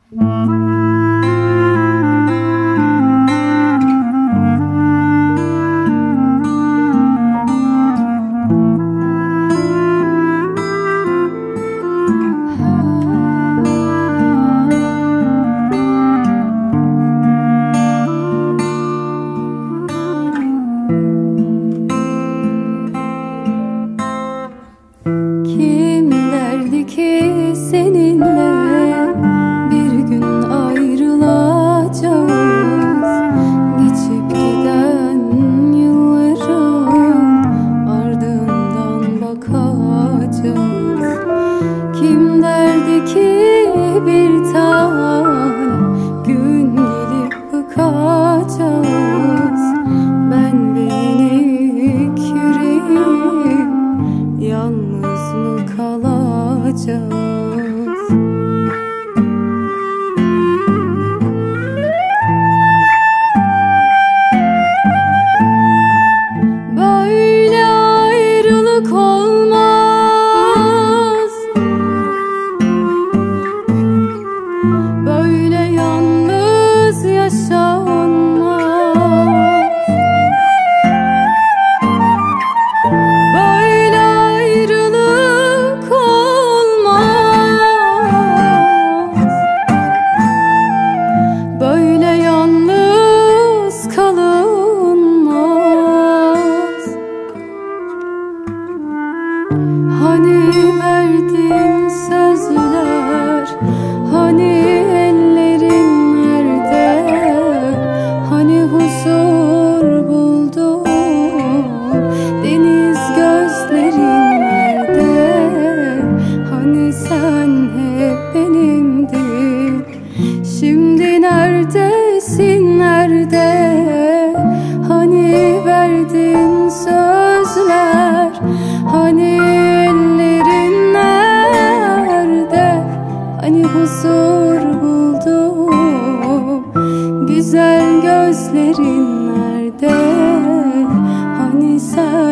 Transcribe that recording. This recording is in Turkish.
Kim derdi ki seninle bir gün ayrılacağız, geçip giden yılların ardından bakacağız. Kim derdi ki bir tane gün gelip bıkacağız, ben ve minik yüreğim yalnız mı kalacağız? Böyle ayrılık olmaz, böyle yalnız yaşanmaz. Böyle ayrılık olmaz, böyle yalnız kalınmaz. Hani verdiğin sözler, hani ellerin nerede, hani huzur buldum, deniz gözlerin nerede, hani sen hep benimdin. Şimdi neredesin, nerede? Hani verdiğin sözler, hani ellerin nerede, hani huzur buldum, güzel gözlerin nerede, hani sen